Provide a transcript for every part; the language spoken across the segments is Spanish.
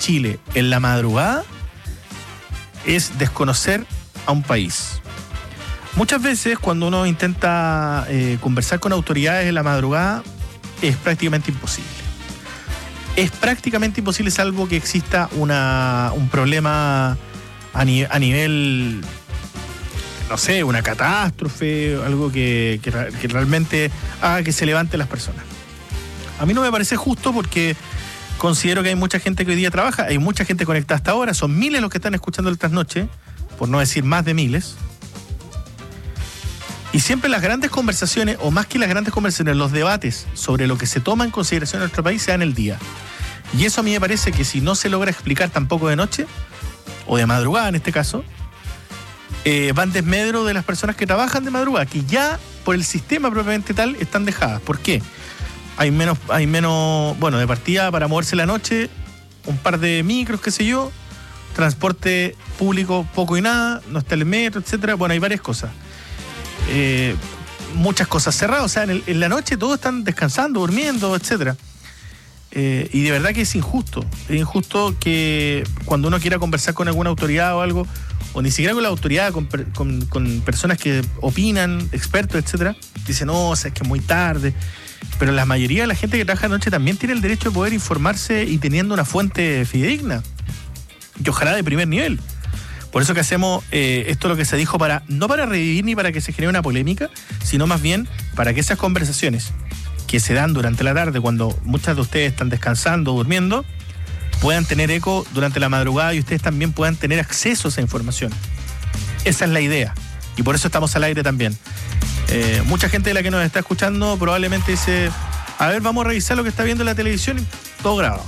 Chile en la madrugada es desconocer a un país. Muchas veces cuando uno intenta conversar con autoridades en la madrugada es prácticamente imposible. Es prácticamente imposible salvo que exista un problema a nivel, no sé, una catástrofe, algo que realmente haga que se levanten las personas. A mí no me parece justo porque considero que hay mucha gente que hoy día trabaja, hay mucha gente conectada hasta ahora, son miles los que están escuchando el trasnoche, por no decir más de miles. Y siempre las grandes conversaciones, o más que las grandes conversaciones, los debates sobre lo que se toma en consideración en nuestro país se dan el día. Y eso a mí me parece que si no se logra explicar tampoco de noche, o de madrugada en este caso, va en desmedro de las personas que trabajan de madrugada, que ya por el sistema propiamente tal están dejadas. ¿Por qué? Hay menos, bueno, de partida para moverse la noche, un par de micros, qué sé yo, transporte público poco y nada, no está el metro, etcétera. Bueno, hay varias cosas. Muchas cosas cerradas, o sea, en la noche todos están descansando, durmiendo, etcétera. Y de verdad que es injusto que cuando uno quiera conversar con alguna autoridad o algo, o ni siquiera con la autoridad, con personas que opinan, expertos, etcétera, dicen, no, o sea, es que es muy tarde. Pero la mayoría de la gente que trabaja de noche también tiene el derecho de poder informarse y teniendo una fuente fidedigna, y ojalá de primer nivel. Por eso que hacemos esto, lo que se dijo, no para revivir ni para que se genere una polémica, sino más bien para que esas conversaciones que se dan durante la tarde, cuando muchas de ustedes están descansando o durmiendo, puedan tener eco durante la madrugada y ustedes también puedan tener acceso a esa información. Esa es la idea. Y por eso estamos al aire también. Mucha gente de la que nos está escuchando probablemente dice, a ver, vamos a revisar lo que está viendo en la televisión, y todo grabado.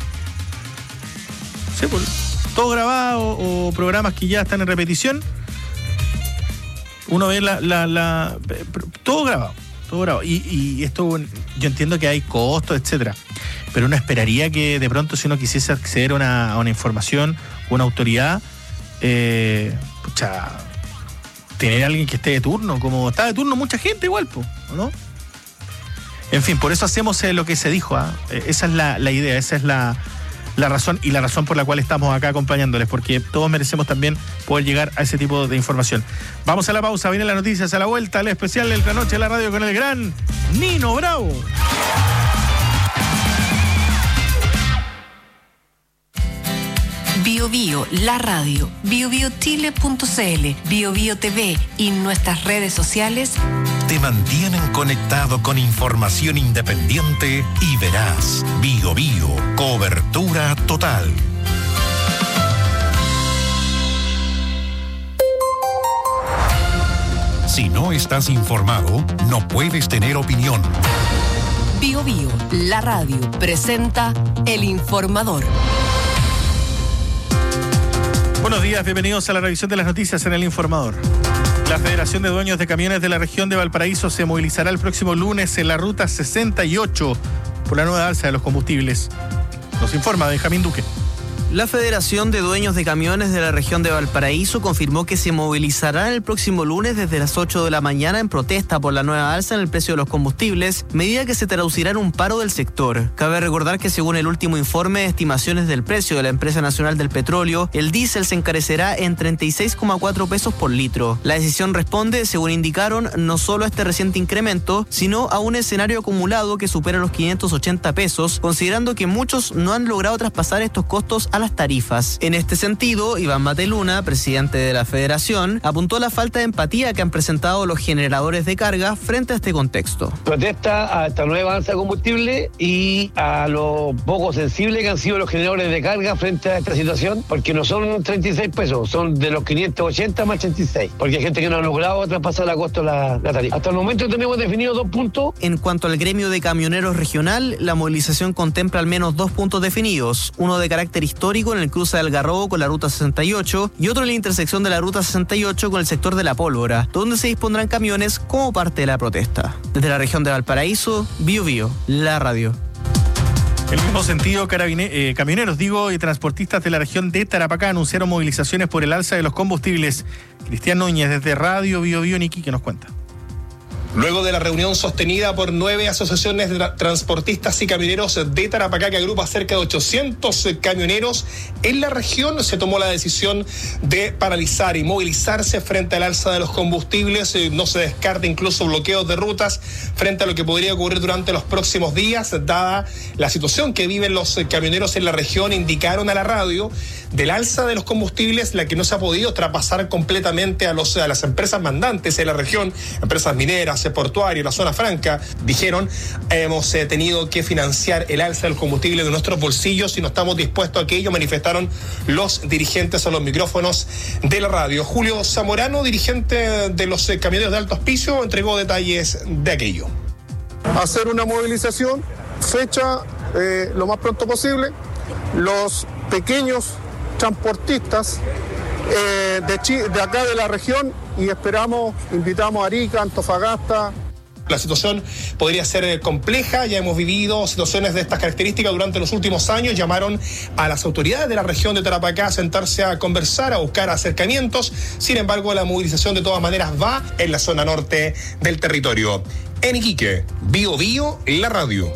Sí, pues, todo grabado, o programas que ya están en repetición. Uno ve todo grabado. Y esto, yo entiendo que hay costos, etcétera, pero uno esperaría que de pronto, si uno quisiese acceder a una información, una autoridad, tener a alguien que esté de turno, como está de turno mucha gente igual, ¿no? En fin, por eso hacemos lo que se dijo, esa es la idea, esa es la razón, y la razón por la cual estamos acá acompañándoles, porque todos merecemos también poder llegar a ese tipo de información. Vamos a la pausa, vienen las noticias a la vuelta, el especial del Trasnoche de la radio con el gran Nino Bravo. Bio Bio, la radio, biobiochile.cl, Bio Bio TV y nuestras redes sociales te mantienen conectado con información independiente y veraz. Bio Bio, cobertura total. Si no estás informado, no puedes tener opinión. Bio Bio, la radio, presenta El Informador. Buenos días, bienvenidos a la revisión de las noticias en El Informador. La Federación de Dueños de Camiones de la región de Valparaíso se movilizará el próximo lunes en la ruta 68 por la nueva alza de los combustibles. Nos informa Benjamín Duque. La Federación de Dueños de Camiones de la región de Valparaíso confirmó que se movilizará el próximo lunes desde las 8 de la mañana en protesta por la nueva alza en el precio de los combustibles, medida que se traducirá en un paro del sector. Cabe recordar que según el último informe de estimaciones del precio de la Empresa Nacional del Petróleo, el diésel se encarecerá en 36,4 pesos por litro. La decisión responde, según indicaron, no solo a este reciente incremento, sino a un escenario acumulado que supera los 580 pesos, considerando que muchos no han logrado traspasar estos costos a las tarifas. En este sentido, Iván Mateluna, presidente de la Federación, apuntó a la falta de empatía que han presentado los generadores de carga frente a este contexto. Protesta a esta nueva alza de combustible y a lo poco sensible que han sido los generadores de carga frente a esta situación, porque no son 36 pesos, son de los 580 más 86, porque hay gente que no ha logrado traspasar a costo la tarifa. Hasta el momento tenemos definidos 2 puntos. En cuanto al gremio de camioneros regional, la movilización contempla al menos 2 puntos definidos, uno de carácter histórico en el cruce de Algarrobo con la ruta 68 y otro en la intersección de la ruta 68 con el sector de La Pólvora, donde se dispondrán camiones como parte de la protesta. Desde la región de Valparaíso, Bio Bio, la radio. En el mismo sentido, camioneros y transportistas de la región de Tarapacá anunciaron movilizaciones por el alza de los combustibles. Cristian Núñez, desde Radio Bio Bio Niki, que nos cuenta. Luego de la reunión sostenida por 9 asociaciones de transportistas y camioneros de Tarapacá, que agrupa cerca de 800 camioneros en la región, se tomó la decisión de paralizar y movilizarse frente al alza de los combustibles. No se descarta incluso bloqueos de rutas frente a lo que podría ocurrir durante los próximos días, dada la situación que viven los camioneros en la región. Indicaron a la radio del alza de los combustibles, la que no se ha podido traspasar completamente a las empresas mandantes en la región, empresas mineras, portuarias, la zona franca. Dijeron, hemos tenido que financiar el alza del combustible de nuestros bolsillos y no estamos dispuestos a aquello, manifestaron los dirigentes a los micrófonos de la radio. Julio Zamorano, dirigente de los camioneros de alto auspicio, entregó detalles de aquello. Hacer una movilización, fecha lo más pronto posible. Los pequeños transportistas de acá de la región, y invitamos a Arica, Antofagasta. La situación podría ser compleja, ya hemos vivido situaciones de estas características durante los últimos años. Llamaron a las autoridades de la región de Tarapacá a sentarse a conversar, a buscar acercamientos. Sin embargo, la movilización de todas maneras va en la zona norte del territorio. En Iquique, Bío Bío, la radio.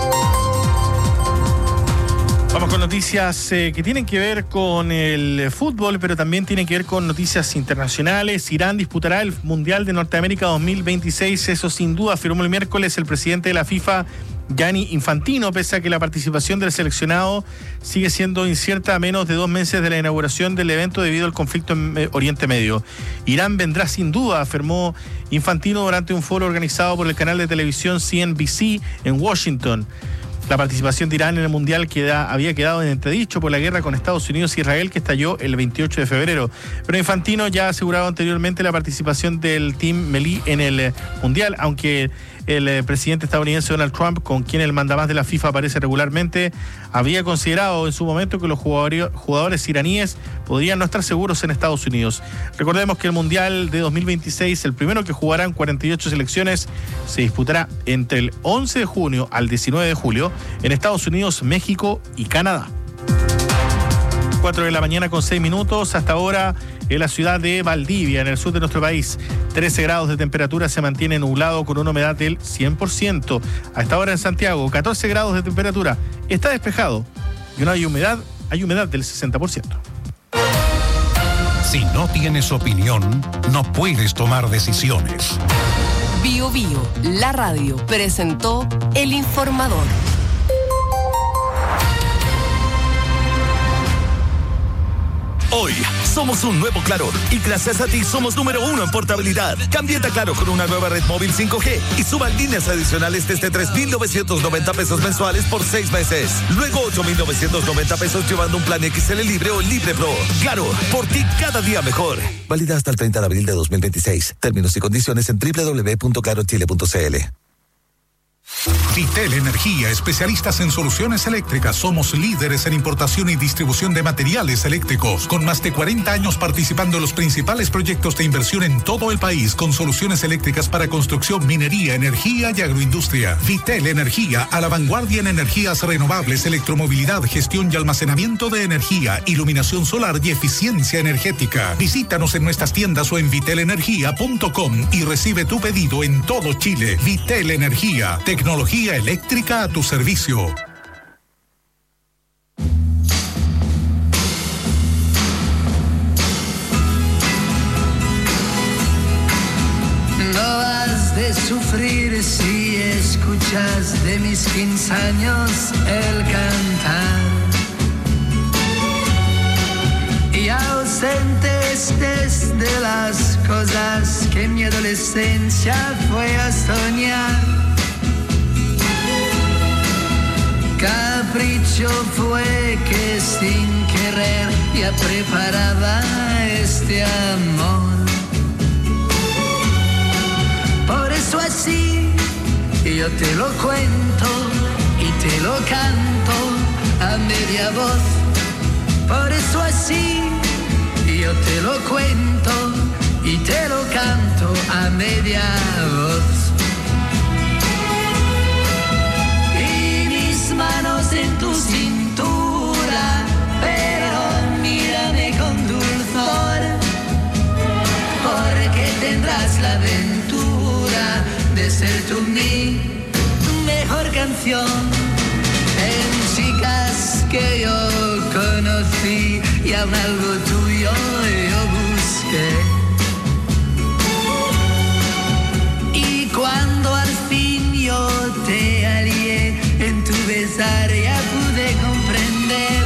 Vamos con noticias que tienen que ver con el fútbol, pero también tienen que ver con noticias internacionales. Irán disputará el Mundial de Norteamérica 2026, eso sin duda, afirmó el miércoles el presidente de la FIFA, Gianni Infantino, pese a que la participación del seleccionado sigue siendo incierta a menos de 2 meses de la inauguración del evento debido al conflicto en Oriente Medio. Irán vendrá sin duda, afirmó Infantino durante un foro organizado por el canal de televisión CNBC en Washington. La participación de Irán en el Mundial había quedado en entredicho por la guerra con Estados Unidos y Israel, que estalló el 28 de febrero. Pero Infantino ya ha asegurado anteriormente la participación del Team Melí en el Mundial, aunque el presidente estadounidense Donald Trump, con quien el mandamás de la FIFA aparece regularmente, había considerado en su momento que los jugadores iraníes podrían no estar seguros en Estados Unidos. Recordemos que el Mundial de 2026, el primero que jugarán 48 selecciones, se disputará entre el 11 de junio al 19 de julio en Estados Unidos, México y Canadá. 4 de la mañana con 6 minutos. Hasta ahora en la ciudad de Valdivia, en el sur de nuestro país, 13 grados de temperatura, se mantiene nublado con una humedad del 100%. A esta hora en Santiago, 14 grados de temperatura, está despejado y no hay humedad del 60%. Si no tienes opinión, no puedes tomar decisiones. Bío Bío, la radio, presentó El Informador. Hoy somos un nuevo Claro y gracias a ti somos número 1 en portabilidad. Cámbiate a Claro con una nueva red móvil 5G y suban líneas adicionales desde 3,990 pesos mensuales por 6 meses. Luego 8,990 pesos llevando un plan XL Libre o Libre Pro. Claro, por ti cada día mejor. Válida hasta el 30 de abril de 2026. Términos y condiciones en www.clarochile.cl. Vitel Energía, especialistas en soluciones eléctricas. Somos líderes en importación y distribución de materiales eléctricos, con más de 40 años participando en los principales proyectos de inversión en todo el país, con soluciones eléctricas para construcción, minería, energía y agroindustria. Vitel Energía, a la vanguardia en energías renovables, electromovilidad, gestión y almacenamiento de energía, iluminación solar y eficiencia energética. Visítanos en nuestras tiendas o en vitelenergia.com y recibe tu pedido en todo Chile. Vitel Energía, tecnología eléctrica a tu servicio. No has de sufrir si escuchas de mis 15 años el cantar. Y ausente estés de las cosas que en mi adolescencia fue a soñar. Capricho fue que sin querer ya preparaba este amor. Por eso así yo te lo cuento y te lo canto a media voz. Por eso así yo te lo cuento y te lo canto a media voz. Manos en tu cintura, pero mírame con dulzor, porque tendrás la aventura ser tú mi mejor canción. En chicas que yo conocí y aún algo tuyo yo busqué. Y cuando al fin yo te hallé en tu besar ya pude comprender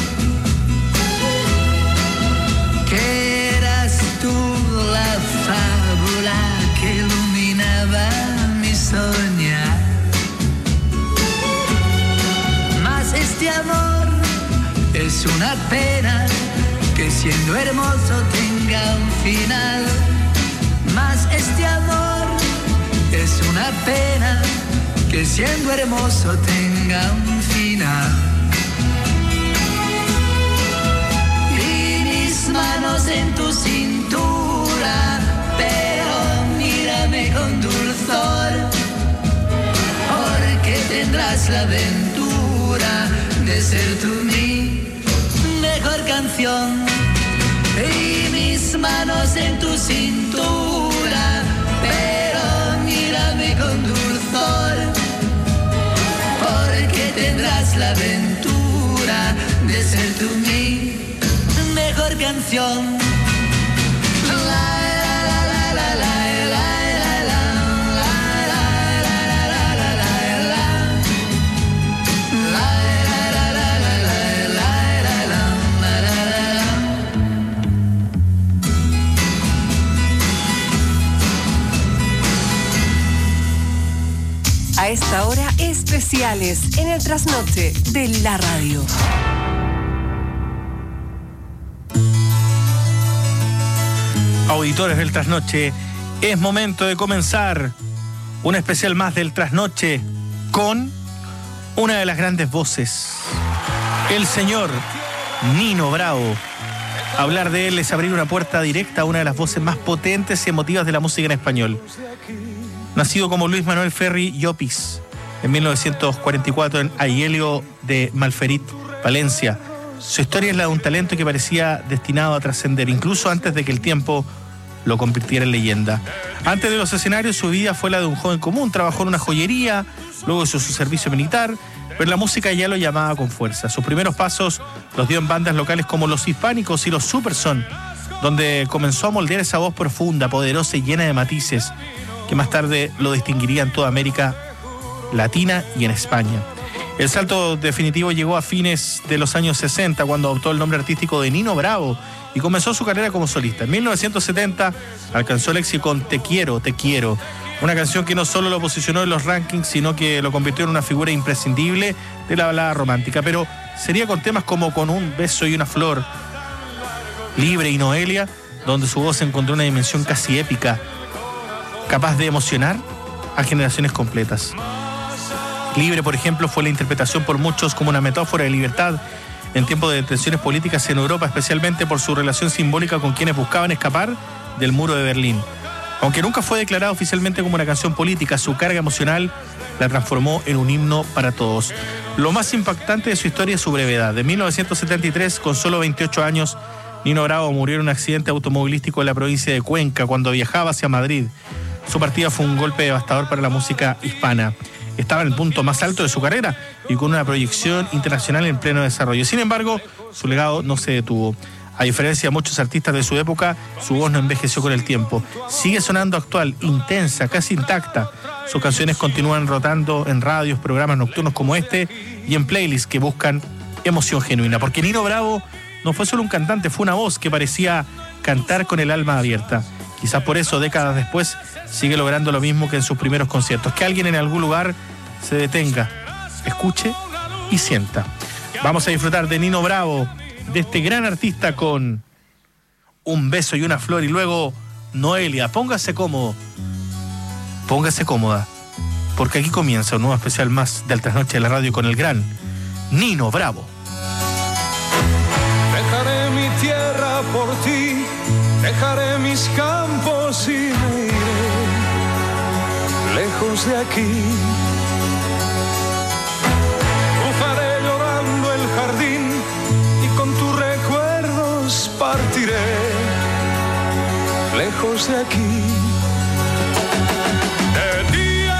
que eras tú la fábula que iluminaba mi soñar. Mas este amor es una pena que siendo hermoso tenga un final. Mas este amor es una pena que siendo hermoso tenga un final. Y mis manos en tu cintura, pero mírame con dulzor, porque tendrás la aventura de ser tú mi mejor canción. Y mis manos en tu cintura, pero mírame con dulzor, porque tendrás la aventura de ser tú mi mejor canción. A esta hora, especiales en el trasnoche de la radio. Auditores del trasnoche, es momento de comenzar un especial más del trasnoche con una de las grandes voces, el señor Nino Bravo. Hablar de él es abrir una puerta directa a una de las voces más potentes y emotivas de la música en español. Nacido como Luis Manuel Ferri Llopis en 1944 en Aiello de Malferit, Valencia, su historia es la de un talento que parecía destinado a trascender, incluso antes de que el tiempo lo convirtiera en leyenda. Antes de los escenarios, su vida fue la de un joven común. Trabajó en una joyería, luego hizo su servicio militar, pero la música ya lo llamaba con fuerza. Sus primeros pasos los dio en bandas locales como Los Hispánicos y Los Superson, donde comenzó a moldear esa voz profunda, poderosa y llena de matices, que más tarde lo distinguiría en toda América Latina y en España. El salto definitivo llegó a fines de los años 60, cuando adoptó el nombre artístico de Nino Bravo y comenzó su carrera como solista. En 1970 alcanzó el éxito con Te Quiero, Te Quiero, una canción que no solo lo posicionó en los rankings, sino que lo convirtió en una figura imprescindible de la balada romántica. Pero sería con temas como Con un beso y una flor, Libre y Noelia, donde su voz encontró una dimensión casi épica, capaz de emocionar a generaciones completas. Libre, por ejemplo, fue la interpretación por muchos como una metáfora de libertad en tiempos de tensiones políticas en Europa, especialmente por su relación simbólica con quienes buscaban escapar del muro de Berlín. Aunque nunca fue declarada oficialmente como una canción política, su carga emocional la transformó en un himno para todos. Lo más impactante de su historia es su brevedad. De 1973, con solo 28 años, Nino Bravo murió en un accidente automovilístico en la provincia de Cuenca cuando viajaba hacia Madrid. Su partida fue un golpe devastador para la música hispana. Estaba en el punto más alto de su carrera y con una proyección internacional en pleno desarrollo. Sin embargo, su legado no se detuvo. A diferencia de muchos artistas de su época, su voz no envejeció con el tiempo. Sigue sonando actual, intensa, casi intacta. Sus canciones continúan rotando en radios, programas nocturnos como este y en playlists que buscan emoción genuina. Porque Nino Bravo no fue solo un cantante, fue una voz que parecía cantar con el alma abierta. Quizás por eso, décadas después, sigue logrando lo mismo que en sus primeros conciertos. Que alguien en algún lugar se detenga, escuche y sienta. Vamos a disfrutar de Nino Bravo, de este gran artista, con Un beso y una flor, y luego Noelia. Póngase cómodo, póngase cómoda, porque aquí comienza un nuevo especial más del Trasnoche de la Radio con el gran Nino Bravo. Dejaré mi tierra por ti, dejaré mis campos y me iré lejos de aquí. Cruzaré llorando el jardín y con tus recuerdos partiré lejos de aquí. De día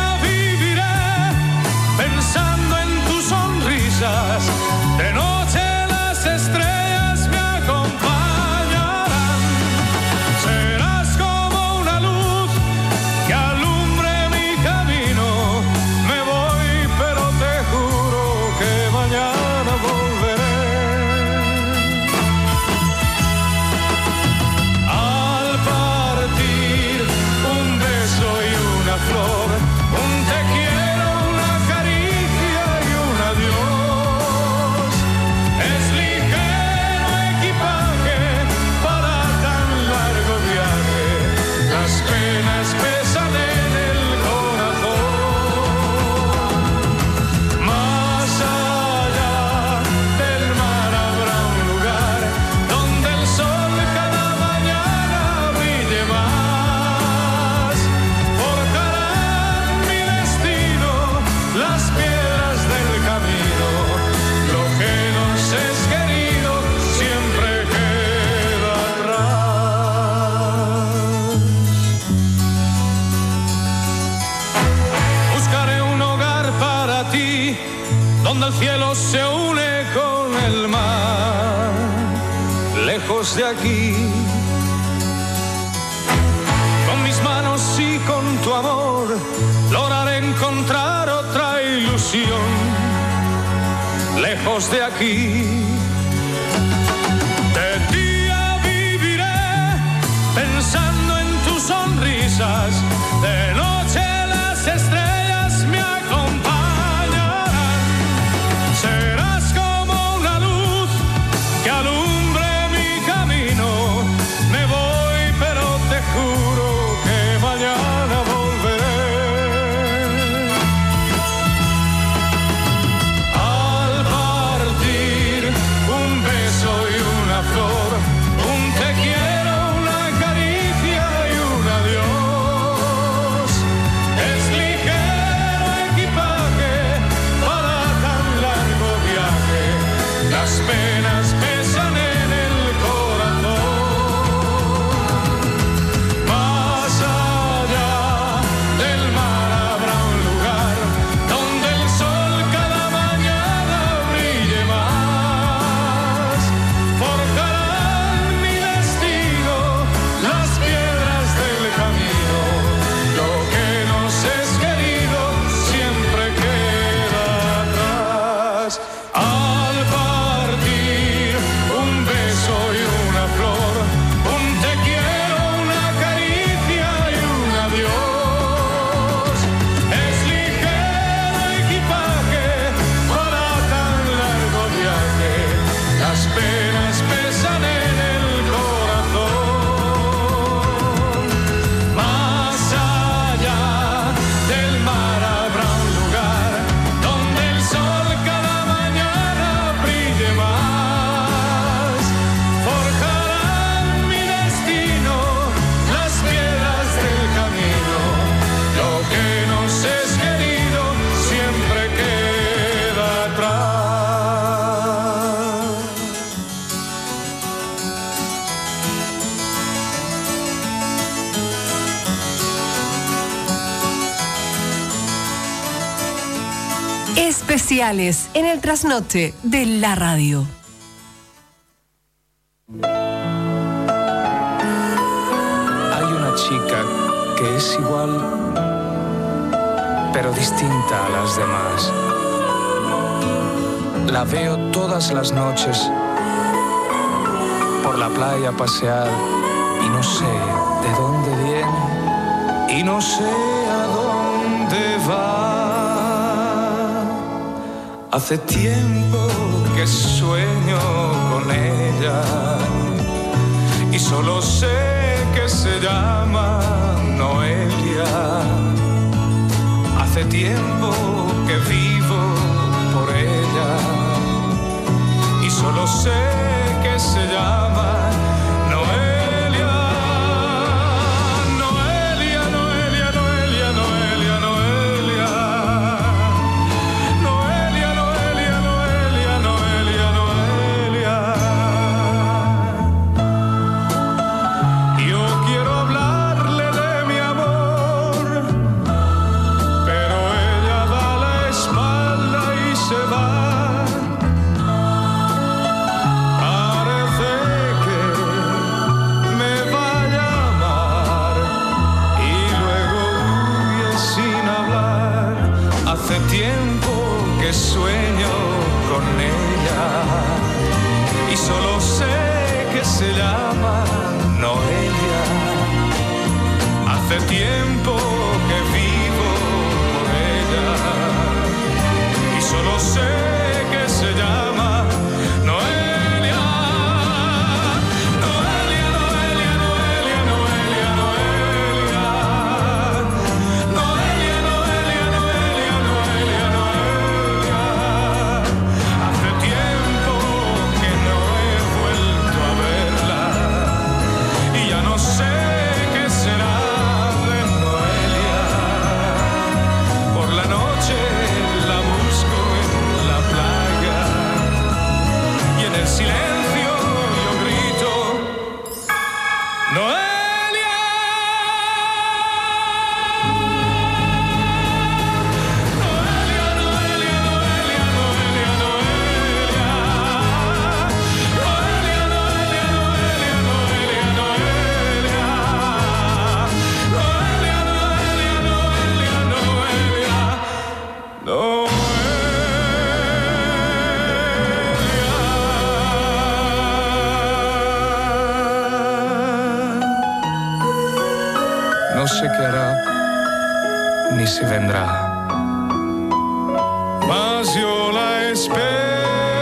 lejos de aquí. Con mis manos y con tu amor lograré encontrar otra ilusión lejos de aquí. De día viviré pensando en tus sonrisas, de noche las estrellas me acompañarán. Serás como una luz que alumbre mi camino. Me voy, pero te juro que mañana volveré. Al partir, un beso y una flor, un te quiero, una caricia y un adiós. Es ligero equipaje para tan largo viaje. Las penas pesan en el corazón. Más allá del mar habrá un lugar donde el sol cada mañana brille más. Forjarán mi destino las piedras del camino. Lo que nos es querido siempre queda atrás. Al partir, un beso y una flor, un te quiero, una caricia y un adiós. Es ligero equipaje para tan largo viaje. Las penas pesan en el corazón. Más allá del mar habrá un lugar donde el sol cada mañana brille más. Forjarán mi destino las piedras del camino. Lo que nos es querido siempre queda atrás. Especiales en el trasnoche de la radio. Hay una chica que es igual, pero distinta a las demás. La veo todas las noches por la playa pasear y no sé de dónde viene y no sé a dónde va. Hace tiempo que sueño con ella y solo sé que se llama Noelia. Hace tiempo que vivo por ella y solo sé que se llama Noelia. Noelia, Noelia, Noelia, Noelia, Noelia. Noelia, Noelia, Noelia, Noelia, Noelia. Yo quiero hablarle de mi amor, pero ella da la espalda y se va. Parece que me va a llamar y luego huye sin hablar. Hace tiempo que sueño con ella y solo sé que se llama Noelia. Hace tiempo que vivo por ella y solo sé que se llama Noelia. Noelia, Noelia, Noelia, Noelia, Noelia. Noelia, Noelia, Noelia, Noelia, Noelia. Hace tiempo que no he vuelto a verla y ya no sé qué será de Noelia. sé qué hará, ni si vendrá. Mas yo la espero.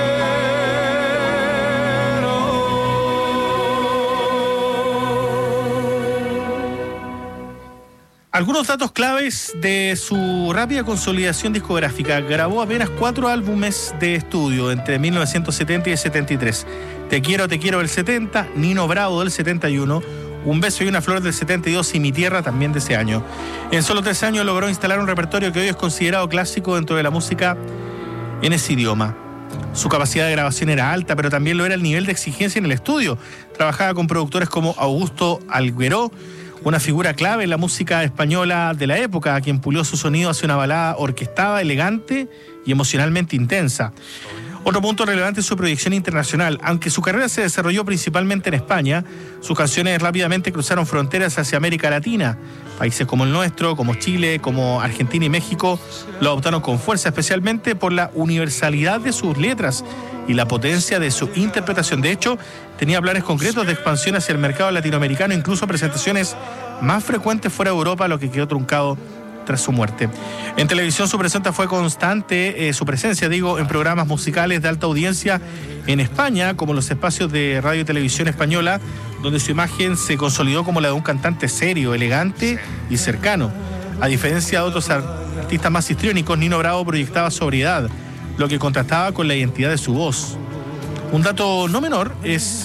Algunos datos claves de su rápida consolidación discográfica. Grabó apenas 4 álbumes de estudio entre 1970 y el 73. Te quiero del 70, Nino Bravo del 71, Un beso y una flor del 72 y Mi tierra también de ese año. En solo 3 años logró instalar un repertorio que hoy es considerado clásico dentro de la música en ese idioma. Su capacidad de grabación era alta, pero también lo era el nivel de exigencia en el estudio. Trabajaba con productores como Augusto Algueró, una figura clave en la música española de la época, a quien pulió su sonido hacia una balada orquestada, elegante y emocionalmente intensa. Otro punto relevante es su proyección internacional. Aunque su carrera se desarrolló principalmente en España, sus canciones rápidamente cruzaron fronteras hacia América Latina. Países como el nuestro, como Chile, como Argentina y México, lo adoptaron con fuerza, especialmente por la universalidad de sus letras y la potencia de su interpretación. De hecho, tenía planes concretos de expansión hacia el mercado latinoamericano, incluso presentaciones más frecuentes fuera de Europa, lo que quedó truncado tras su muerte. En televisión su presencia fue constante, en programas musicales de alta audiencia en España, como los espacios de radio y televisión española, donde su imagen se consolidó como la de un cantante serio, elegante y cercano. A diferencia de otros artistas más histriónicos, Nino Bravo proyectaba sobriedad, lo que contrastaba con la identidad de su voz. Un dato no menor es,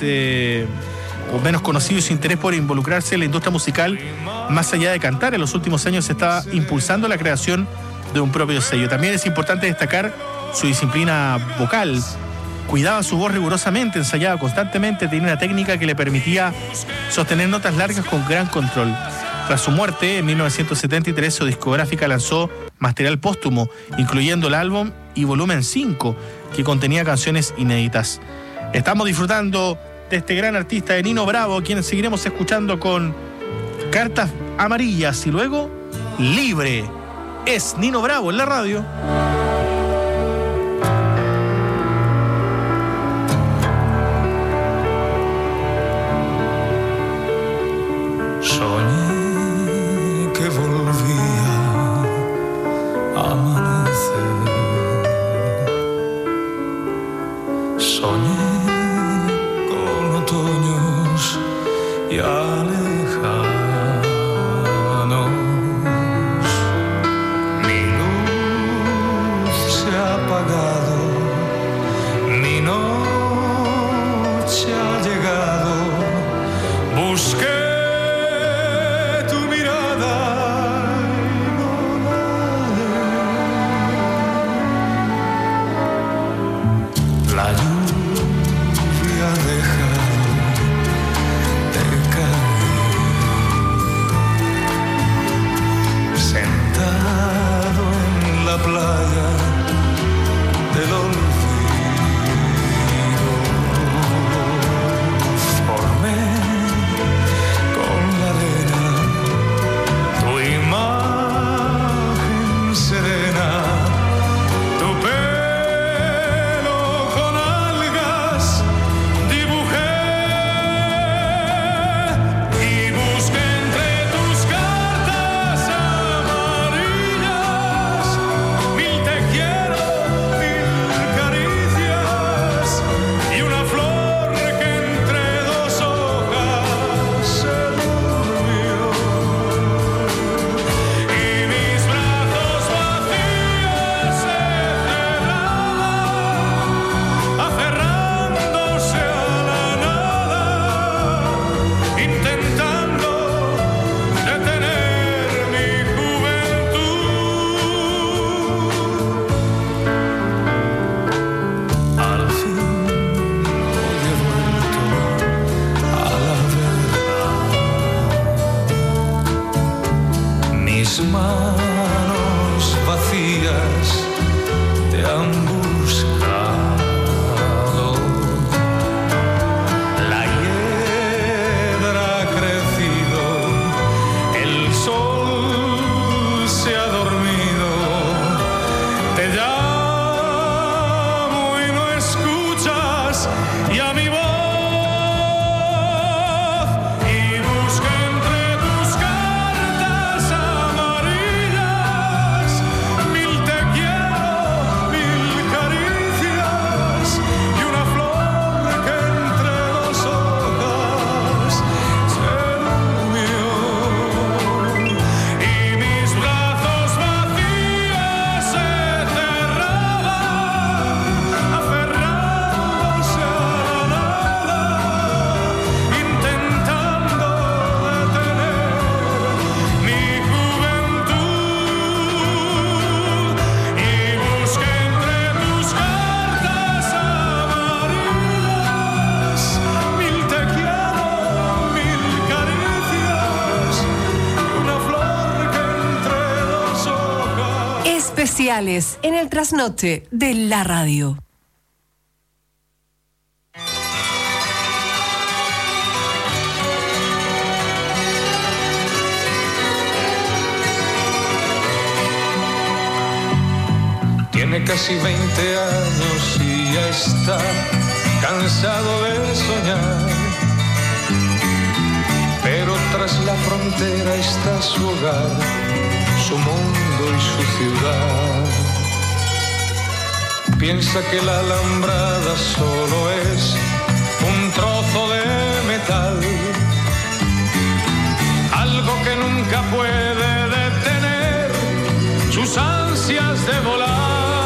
o menos conocido, su interés por involucrarse en la industria musical más allá de cantar. En los últimos años se estaba impulsando la creación de un propio sello. También es importante destacar su disciplina vocal. Cuidaba su voz rigurosamente, ensayaba constantemente, tenía una técnica que le permitía sostener notas largas con gran control. Tras su muerte, en 1973, su discográfica lanzó material póstumo, incluyendo el álbum y volumen 5, que contenía canciones inéditas. Estamos disfrutando de este gran artista de Nino Bravo, quien seguiremos escuchando con Cartas Amarillas y luego Libre. Es Nino Bravo en la radio. Soñé que volvía a amanecer. Soñé con otoños y lejanos. Mi luz se ha apagado, mi noche ha llegado. Busqué la lluvia ha dejado de caer, sentado en la playa del olvido, sociales en el trasnoche de la radio. Tiene casi 20 años y ya está cansado de soñar. Pero tras la frontera está su hogar, su mundo y su ciudad. Piensa que la alambrada solo es un trozo de metal, algo que nunca puede detener sus ansias de volar.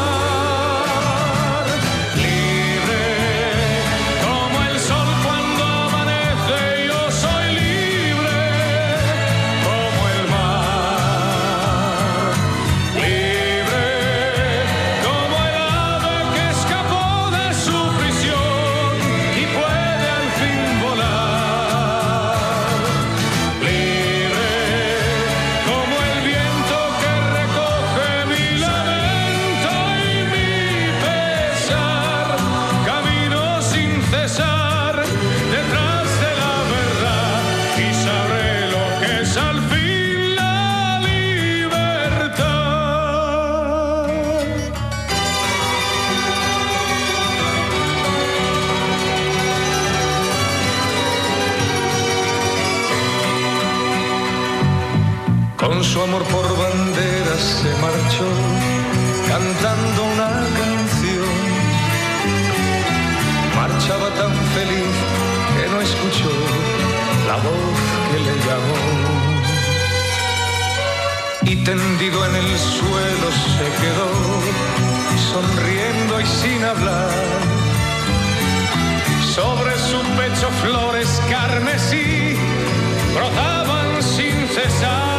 Con su amor por banderas se marchó cantando una canción. Marchaba tan feliz que no escuchó la voz que le llamó. Y tendido en el suelo se quedó, sonriendo y sin hablar. Sobre su pecho flores carmesí brotaban sin cesar.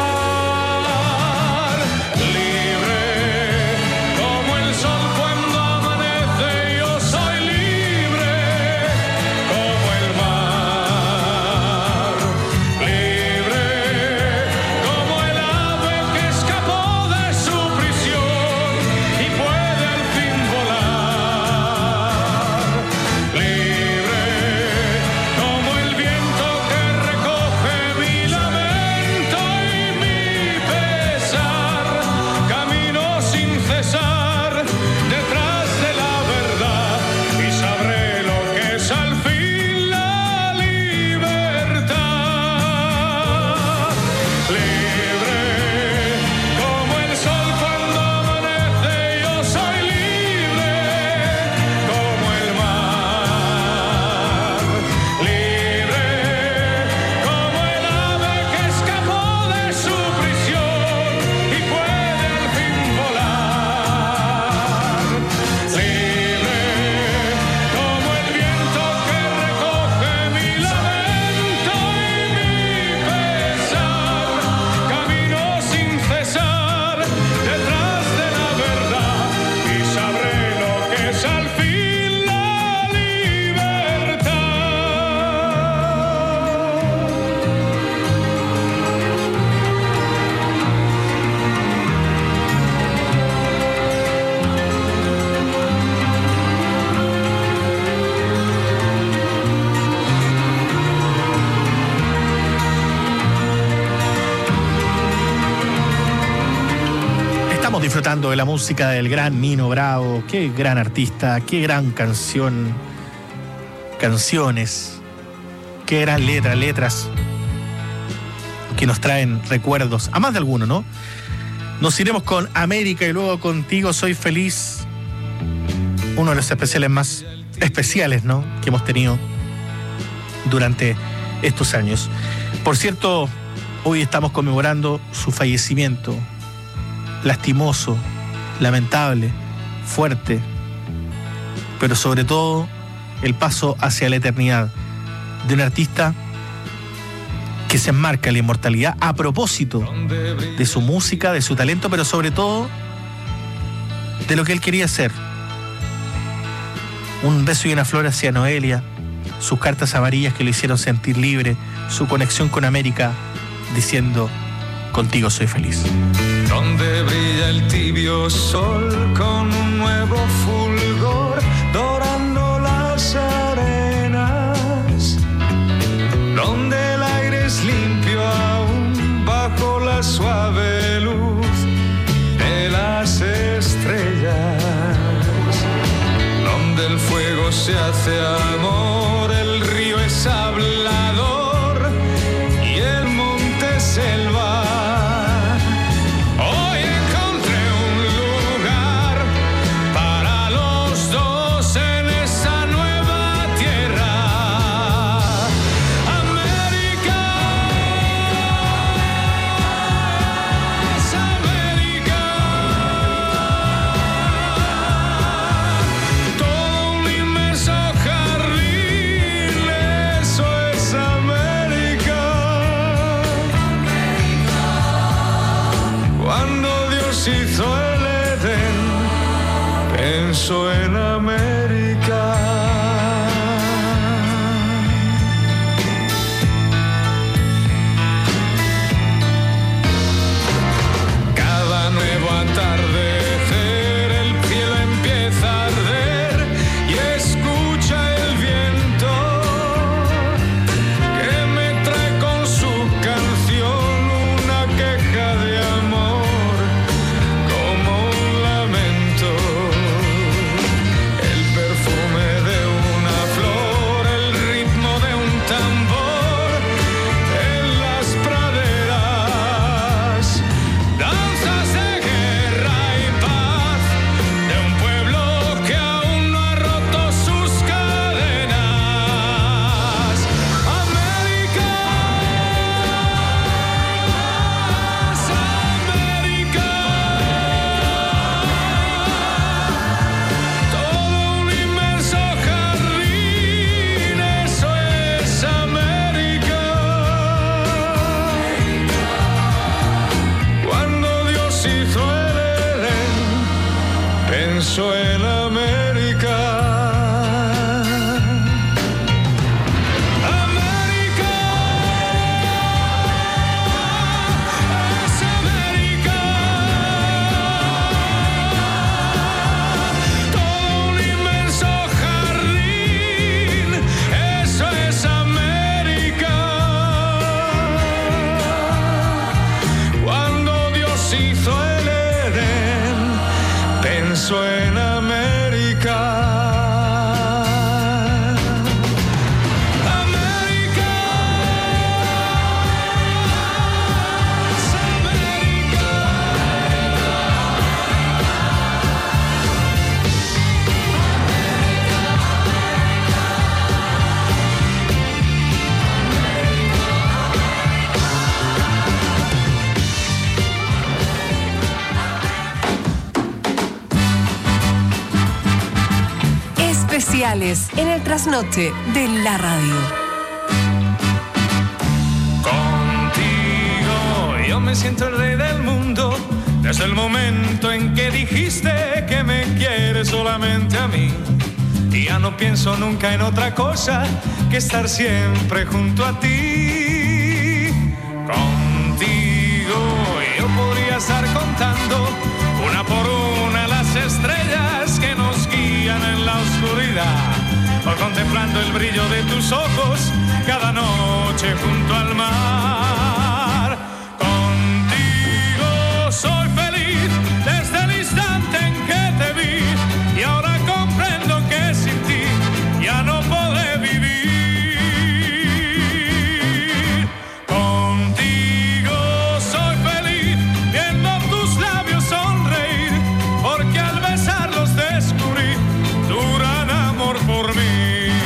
Disfrutando de la música del gran Nino Bravo. Qué gran artista, qué gran canción, canciones, qué gran letras que nos traen recuerdos, a más de alguno, ¿no? Nos iremos con América y luego Contigo Soy Feliz, uno de los especiales más especiales, ¿no?, que hemos tenido durante estos años. Por cierto, hoy estamos conmemorando su fallecimiento. Lastimoso, lamentable, fuerte, pero sobre todo el paso hacia la eternidad de un artista que se enmarca en la inmortalidad a propósito de su música, de su talento, pero sobre todo de lo que él quería hacer. Un beso y una flor hacia Noelia, sus cartas amarillas que lo hicieron sentir libre, su conexión con América diciendo: contigo soy feliz. donde brilla el tibio sol con un nuevo fulgor dorando las arenas, donde el aire es limpio aún bajo la suave luz de las estrellas, donde el fuego se hace amor, el río es hablador y el monte selva. Hoy encontré un lugar para los dos en esa nueva tierra. América es América. Todo un inmenso jardín, eso es América. Cuando Dios hizo el Edén, pensó en América. Cada nuevo atardecer el cielo empieza a arder y escucha el viento que me trae con su canción una queja de amor como un lamento. El perfume de una flor, el ritmo de un tambor en las praderas, danzas de guerra y paz de un pueblo que aún no ha roto sus cadenas. América es América. Todo un inmenso jardín, eso es América. Cuando Dios hizo el Edén, pensó en América. América es América. Todo un inmenso jardín, eso es América. Cuando Dios hizo el Edén, pensó en América. América es América. Especiales en el trasnoche de la radio. Contigo yo me siento el rey del mundo desde el momento en que dijiste que me quieres solamente a mí. Y ya no pienso nunca en otra cosa que estar siempre junto a ti. Contigo yo podría estar contando una por una las estrellas que nos guían en la oscuridad, o contemplando el brillo de tus ojos cada noche junto al mar. Contigo soy feliz desde el instante en que te vi, y ahora comprendo que sin ti ya no podré vivir. Contigo soy feliz viendo tus labios sonreír, porque al besarlos descubrí tu gran amor por mí.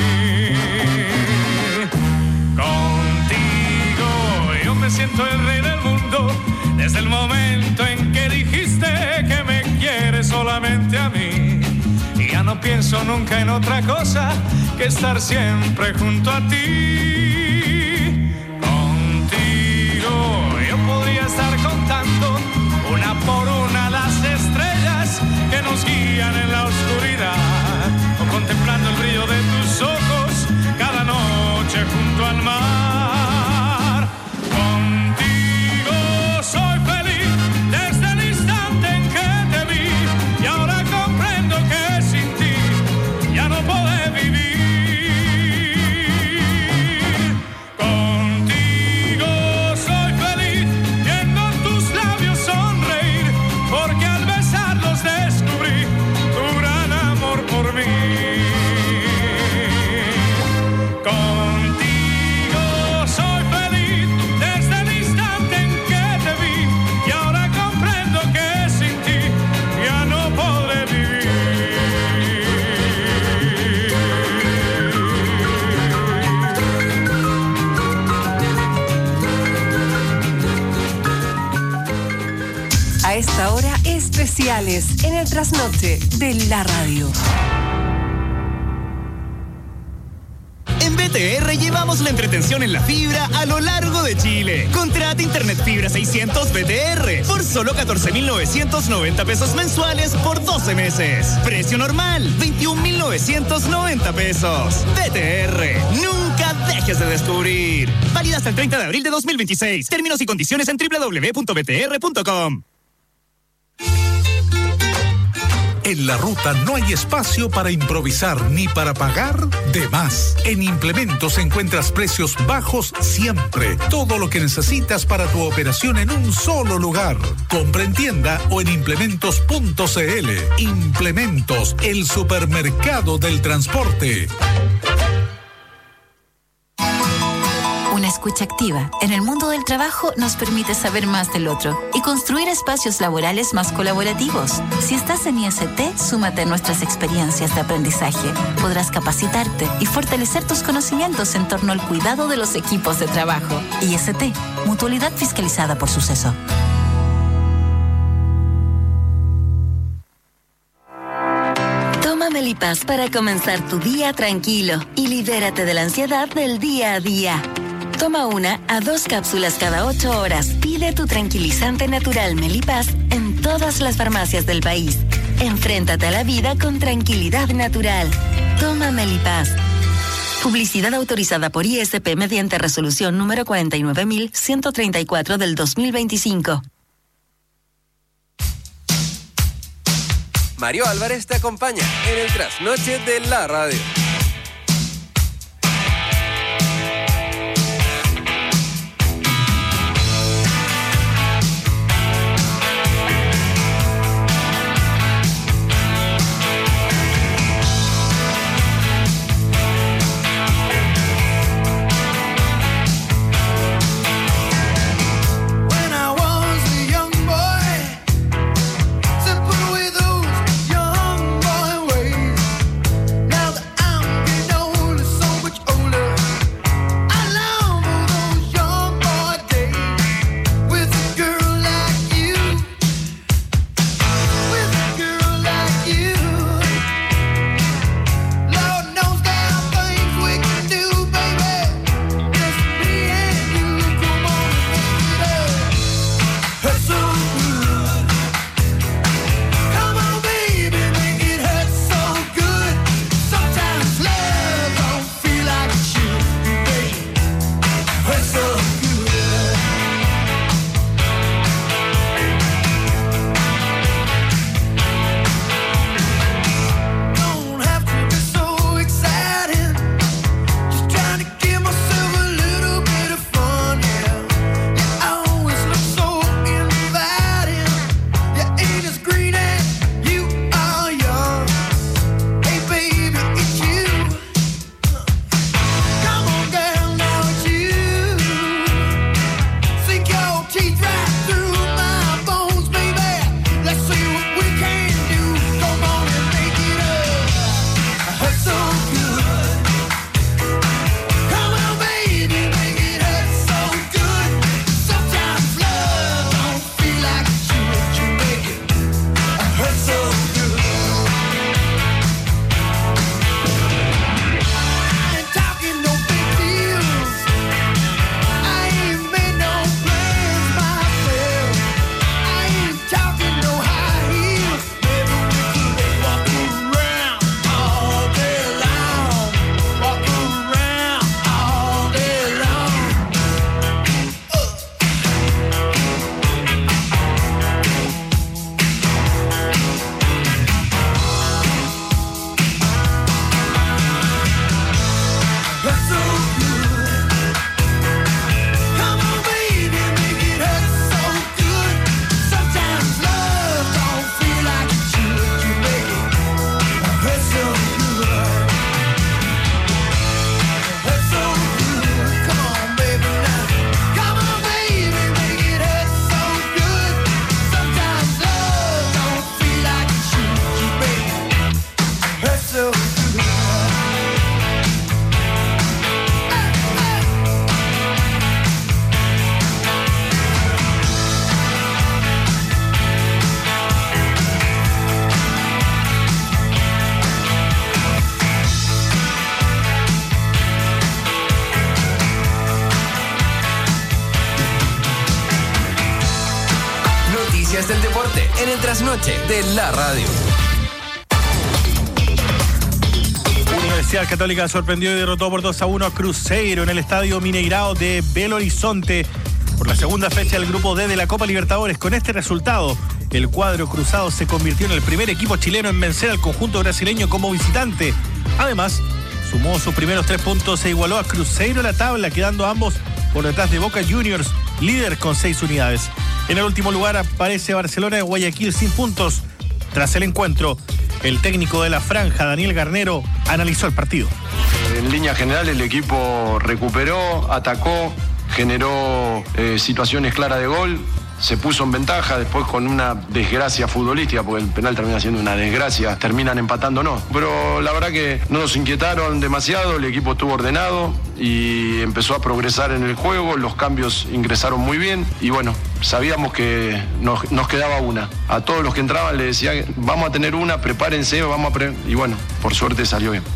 Contigo yo me siento el rey del mundo desde el momento en que dijiste que me quieres solamente a mí. Y ya no pienso nunca en otra cosa que estar siempre junto a ti. Contigo yo podría estar contando una por una las estrellas que nos guían en la oscuridad, o contemplando el brillo de tus ojos cada noche junto al mar. Contigo soy feliz desde el instante Hasta ahora, especiales en el trasnoche de la radio. En BTR llevamos la entretención en la fibra a lo largo de Chile. Contrata Internet Fibra 600 BTR por solo 14.990 pesos mensuales por 12 meses. Precio normal, 21.990 pesos. BTR, nunca dejes de descubrir. Válida hasta el 30 de abril de 2026. Términos y condiciones en www.btr.com. En la ruta no hay espacio para improvisar ni para pagar de más. En Implementos encuentras precios bajos siempre. Todo lo que necesitas para tu operación en un solo lugar. Compra en tienda o en implementos.cl. Implementos, el supermercado del transporte. Una escucha activa en el mundo del trabajo nos permite saber más del otro y construir espacios laborales más colaborativos. Si estás en IST, súmate a nuestras experiencias de aprendizaje. Podrás capacitarte y fortalecer tus conocimientos en torno al cuidado de los equipos de trabajo. IST, Mutualidad fiscalizada por Suceso. Toma Melipaz para comenzar tu día tranquilo y libérate de la ansiedad del día a día. Toma 1 a 2 cápsulas cada 8 horas. Pide tu tranquilizante natural Melipaz en todas las farmacias del país. Enfréntate a la vida con tranquilidad natural. Toma Melipaz. Publicidad autorizada por ISP mediante resolución número 49.134 del 2025. Mario Álvarez te acompaña en el trasnoche de la radio. Simple with those young boy ways. Now that I'm Noticias del deporte en el trasnoche de la radio. Universidad Católica sorprendió y derrotó por 2-1 a Cruzeiro en el Estadio Mineirao de Belo Horizonte por la segunda fecha del Grupo D de la Copa Libertadores. Con este resultado, el cuadro cruzado se convirtió en el primer equipo chileno en vencer al conjunto brasileño como visitante. Además, sumó sus primeros 3 puntos e igualó a Cruzeiro en la tabla, quedando ambos por detrás de Boca Juniors, líder con 6 unidades. En el último lugar aparece Barcelona de Guayaquil sin puntos. Tras el encuentro, el técnico de la franja, Daniel Garnero, analizó el partido. En línea general el equipo recuperó, atacó, generó situaciones claras de gol, se puso en ventaja, después con una desgracia futbolística, porque el penal termina siendo una desgracia, terminan empatándonos. Pero la verdad que no nos inquietaron demasiado, el equipo estuvo ordenado y empezó a progresar en el juego, los cambios ingresaron muy bien y bueno, sabíamos que nos quedaba una. A todos los que entraban les decía, vamos a tener una, prepárense, y bueno, por suerte salió bien.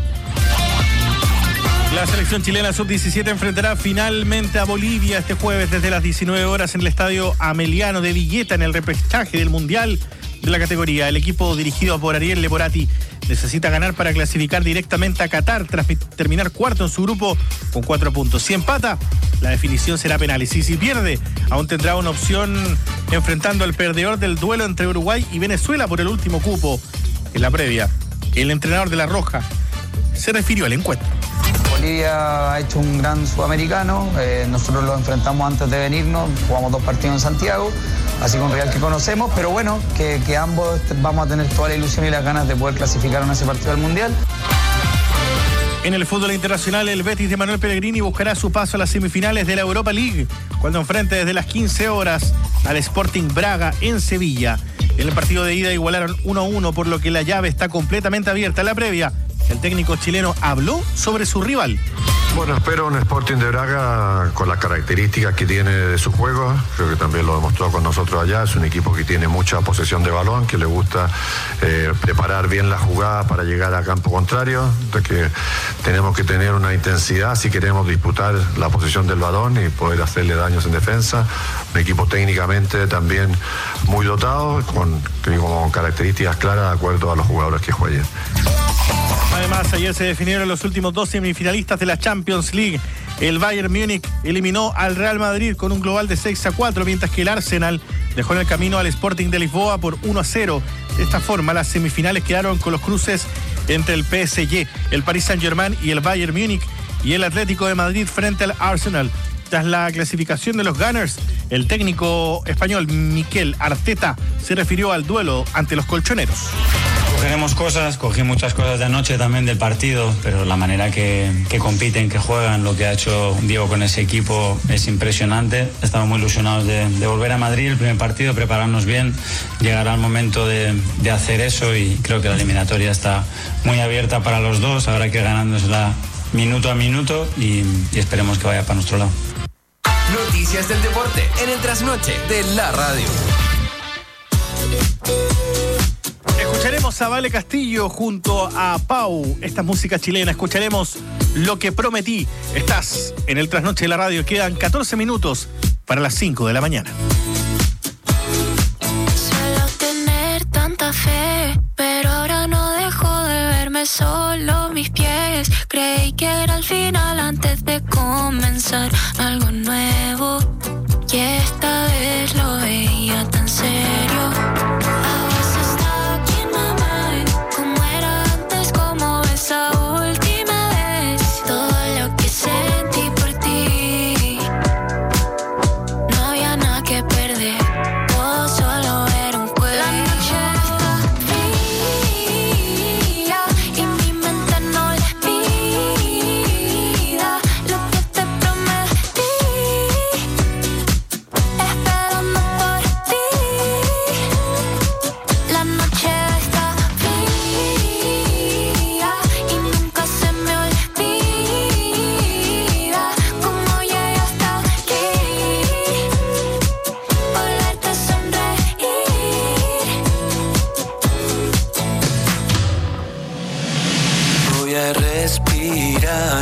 La selección chilena sub-17 enfrentará finalmente a Bolivia este jueves desde las 19 horas en el Estadio Ameliano de Villeta en el repechaje del Mundial de la categoría. El equipo dirigido por Ariel Leporati necesita ganar para clasificar directamente a Qatar tras terminar cuarto en su grupo con 4 puntos. Si empata, la definición será penales. Y si pierde, aún tendrá una opción enfrentando al perdedor del duelo entre Uruguay y Venezuela por el último cupo. En la previa, el entrenador de La Roja se refirió al encuentro. Bolivia ha hecho un gran sudamericano, nosotros lo enfrentamos antes de venirnos, jugamos 2 partidos en Santiago, así con Real que conocemos, pero bueno, que ambos vamos a tener toda la ilusión y las ganas de poder clasificar en ese partido al Mundial. En el fútbol internacional, el Betis de Manuel Pellegrini buscará su paso a las semifinales de la Europa League, cuando enfrente desde las 15 horas al Sporting Braga en Sevilla. En el partido de ida igualaron 1-1, por lo que la llave está completamente abierta. En la previa, el técnico chileno habló sobre su rival. Bueno, espero un Sporting de Braga con las características que tiene de su juego. Creo que también lo demostró con nosotros allá. Es un equipo que tiene mucha posesión de balón, que le gusta preparar bien la jugada para llegar a campo contrario. Entonces que tenemos que tener una intensidad si queremos disputar la posesión del balón y poder hacerle daños en defensa. Un equipo técnicamente también muy dotado, con características claras de acuerdo a los jugadores que jueguen. Además, ayer se definieron los últimos 2 semifinalistas de la Champions League. El Bayern Múnich eliminó al Real Madrid con un global de 6-4, mientras que el Arsenal dejó en el camino al Sporting de Lisboa por 1-0. De esta forma, las semifinales quedaron con los cruces entre el PSG, el Paris Saint-Germain y el Bayern Múnich, y el Atlético de Madrid frente al Arsenal. Tras la clasificación de los Gunners, el técnico español Mikel Arteta se refirió al duelo ante los colchoneros. Cogí muchas cosas de anoche también del partido, pero la manera que compiten, que juegan, lo que ha hecho Diego con ese equipo es impresionante. Estamos muy ilusionados de volver a Madrid, el primer partido, prepararnos bien. Llegará el momento de hacer eso y creo que la eliminatoria está muy abierta para los dos. Habrá que ir ganándosela minuto a minuto y esperemos que vaya para nuestro lado. Noticias del deporte en el trasnoche de la radio. Escucharemos a Vale Castillo junto a Pau, esta música chilena. Escucharemos Lo que prometí. Estás en el trasnoche de la radio. Quedan 14 minutos para las 5 de la mañana. Suelo tener tanta fe, pero ahora no dejo de verme solo mis pies. Creí que era el final antes de comenzar algo nuevo, y esta vez lo veía tan serio.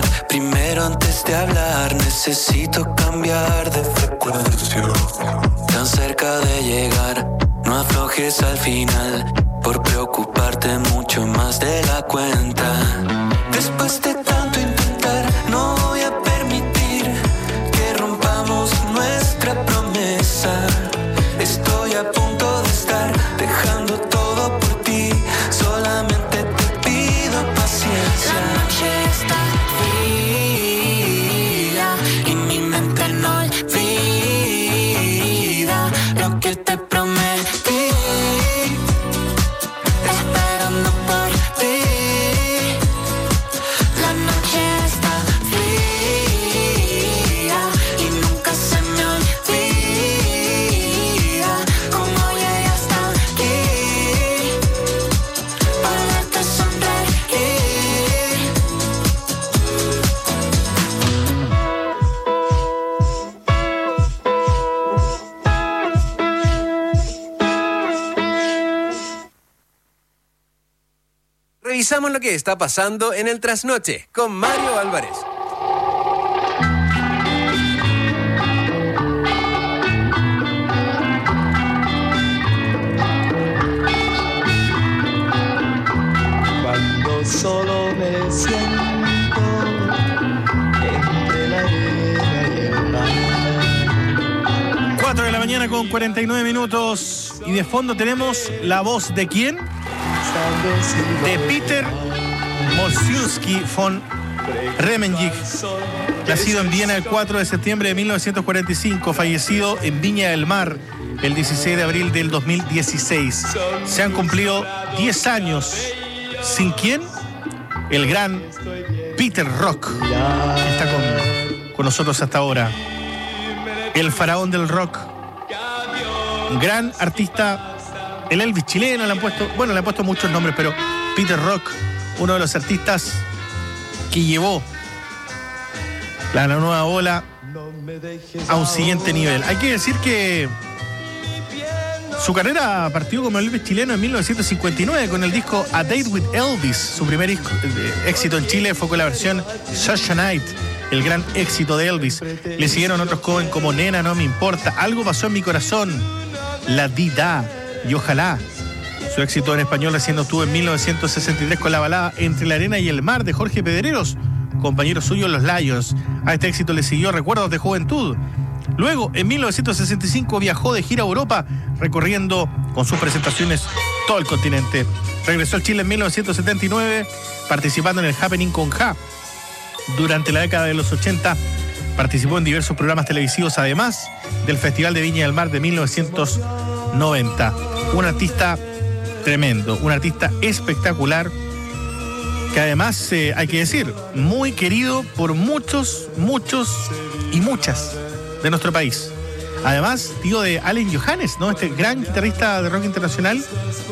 Primero antes de hablar necesito cambiar de frecuencia. tan cerca de llegar. No aflojes al final por preocuparte mucho más de la cuenta. Después de tanto intentar, no voy a permitir que rompamos nuestra promesa. Estoy a punto de estar dejando todo por ti. Solamente te pido paciencia. La noche está fría y mi mente no olvida lo que te prometí. Esperando por ti. La noche está fría y nunca se me olvida cómo llegué hasta aquí. Para verte sonreír. Revisamos lo que está pasando en el Trasnoche con Mario Álvarez. Cuando solo me siento entre la arena y el mar. 4 de la mañana con 49 minutos. Y de fondo tenemos la voz de ¿quién? De Peter Moszewski von Remenjik, nacido en Viena el 4 de septiembre de 1945, fallecido en Viña del Mar el 16 de abril del 2016. Se han cumplido 10 años. ¿Sin quién? El gran Peter Rock, que está con nosotros hasta ahora. El faraón del rock. Gran artista. El Elvis chileno le han puesto muchos nombres, pero Peter Rock, uno de los artistas que llevó la nueva ola a un siguiente nivel. Hay que decir que su carrera partió como Elvis chileno en 1959 con el disco A Date with Elvis. Su primer éxito en Chile fue con la versión Such a Night, el gran éxito de Elvis. Le siguieron otros jóvenes como Nena, No Me Importa, Algo Pasó en Mi Corazón, La Di-Da y Ojalá. Su éxito en español recién obtuvo en 1963 con la balada Entre la Arena y el Mar de Jorge Pedreros, compañero suyo en los Lions. A este éxito le siguió Recuerdos de Juventud. Luego, en 1965 viajó de gira a Europa, recorriendo con sus presentaciones todo el continente. Regresó a Chile en 1979, participando en el Happening con Ja. Durante la década de los 80 participó en diversos programas televisivos, además del Festival de Viña del Mar de 1990. Un artista tremendo, un artista espectacular, que además, hay que decir, muy querido por muchos y muchas de nuestro país. Además, tío de Allen Johannes, ¿no? Este gran guitarrista de rock internacional,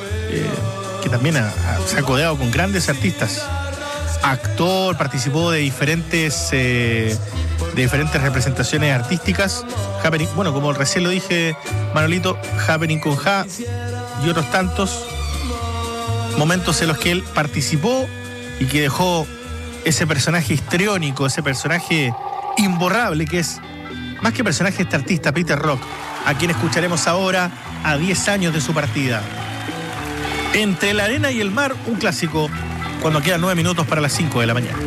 que también se ha codeado con grandes artistas. Actor, participó de diferentes representaciones artísticas. Happening, bueno, como recién lo dije, Manolito, Happening con Ja y otros tantos momentos en los que él participó y que dejó ese personaje histriónico, ese personaje imborrable que es, más que personaje, este artista, Peter Rock, a quien escucharemos ahora a 10 años de su partida. Entre la Arena y el Mar, un clásico, cuando quedan 9 minutos para las 5 de la mañana.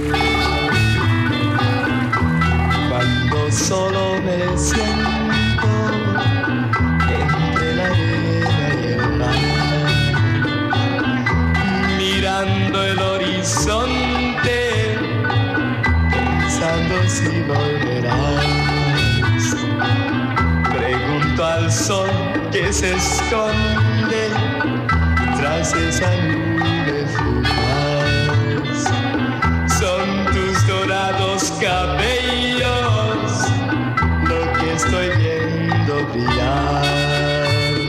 Cuando solo me siento entre la arena y el mar, mirando el horizonte, pensando si volverás. Pregunto al sol que se esconde tras esa nube fugaz. Son tus dorados cabellos lo que estoy viendo brillar.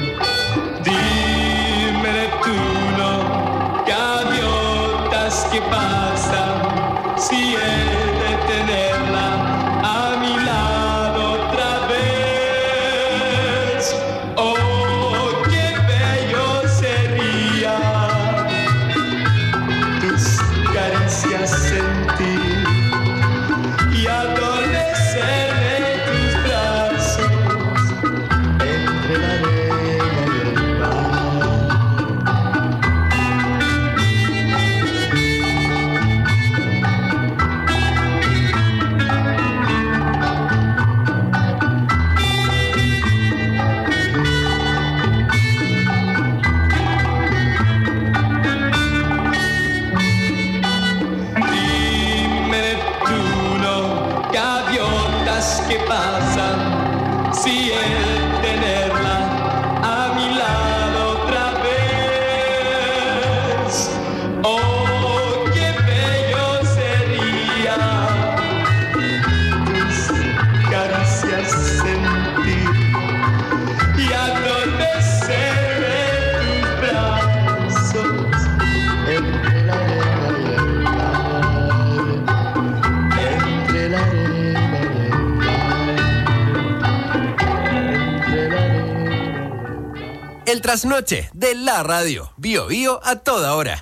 Dime tú, no, gaviotas, ¿qué pasa si he de tenerla a mi lado otra vez? Oh, qué bello sería que pasan si el tenerla a mi lado otra vez. Oh, qué bello sería tus caricias sentir y adormecer en tus brazos entre la arena y el mar, entre la arena y el mar. El trasnoche de la radio. Bio Bio a toda hora.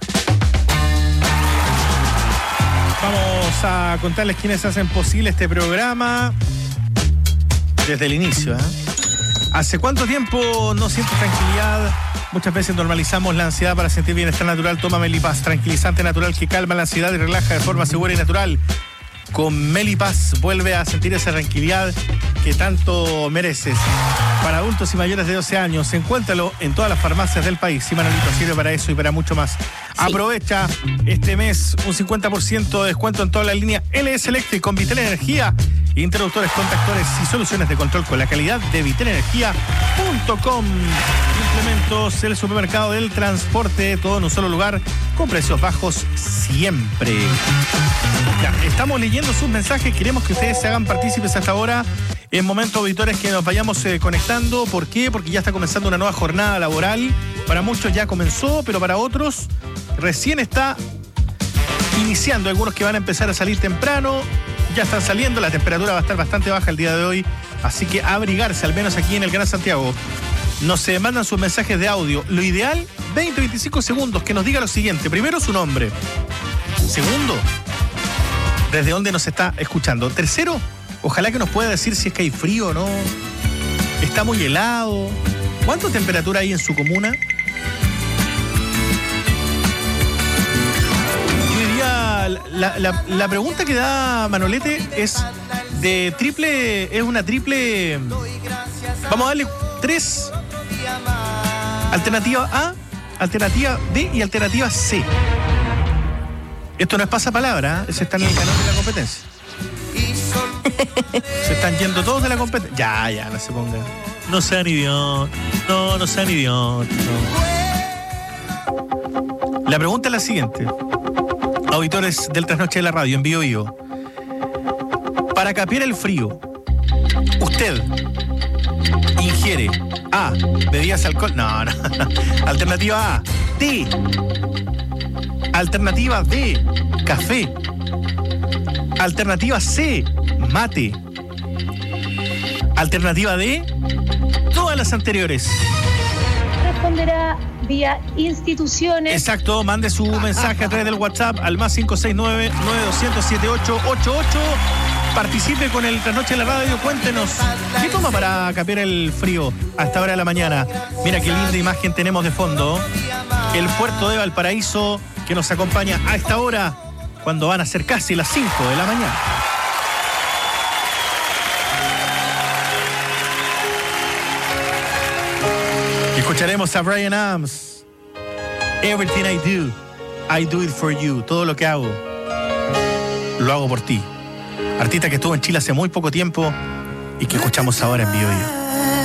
Vamos a contarles quiénes hacen posible este programa desde el inicio. ¿Hace cuánto tiempo no sientes tranquilidad? Muchas veces normalizamos la ansiedad para sentir bienestar natural. Toma Melipaz, tranquilizante natural que calma la ansiedad y relaja de forma segura y natural. Con Melipaz vuelve a sentir esa tranquilidad que tanto mereces. Para adultos y mayores de 12 años, encuéntralo en todas las farmacias del país. Sí, Manolito, sirve para eso y para mucho más. Sí. Aprovecha este mes un 50% de descuento en toda la línea LS Electric con Vital Energía, interruptores, contactores y soluciones de control con la calidad de vitalenergia.com. Implementos, el supermercado del transporte, todo en un solo lugar, con precios bajos siempre. Ya, estamos leyendo sus mensajes, queremos que ustedes se hagan partícipes hasta ahora. En momentos, auditores, que nos vayamos conectando. ¿Por qué? Porque ya está comenzando una nueva jornada laboral. Para muchos ya comenzó, pero para otros recién está iniciando. Algunos que van a empezar a salir temprano, ya están saliendo. La temperatura va a estar bastante baja el día de hoy, así que abrigarse, al menos aquí en el Gran Santiago. Nos mandan sus mensajes de audio. Lo ideal, 20-25 segundos, que nos diga lo siguiente. Primero, su nombre. Segundo, desde dónde nos está escuchando. Tercero, ojalá que nos pueda decir si es que hay frío o no. Está muy helado. ¿Cuánta temperatura hay en su comuna? Yo diría, la pregunta que da Manolete es de triple, es una triple. Vamos a darle 3. Alternativa A, alternativa B y alternativa C. Esto no es pasapalabra, ese está en el canal de la competencia. Se están yendo todos de la competencia. Ya, no se pongan. No sean idiotas. No sean idiotas. No. La pregunta es la siguiente. Auditores del Trasnoche de la Radio en Bio Bio. Para capear el frío, usted ingiere A, bebidas alcohol. No. Alternativa A, té. Alternativa B, café. Alternativa C, mate. Alternativa D, todas las anteriores. Responderá vía instituciones. Exacto, mande su mensaje a través del WhatsApp al más 569-9200-7888. Participe con el Trasnoche de la Radio. Cuéntenos, ¿qué toma para capear el frío a esta hora de la mañana? Mira qué linda imagen tenemos de fondo. El puerto de Valparaíso que nos acompaña a esta hora, cuando van a ser casi las 5 de la mañana. Escucharemos a Bryan Adams. Everything I do it for you. Todo lo que hago, lo hago por ti. Artista que estuvo en Chile hace muy poco tiempo y que escuchamos ahora en Bio Bio.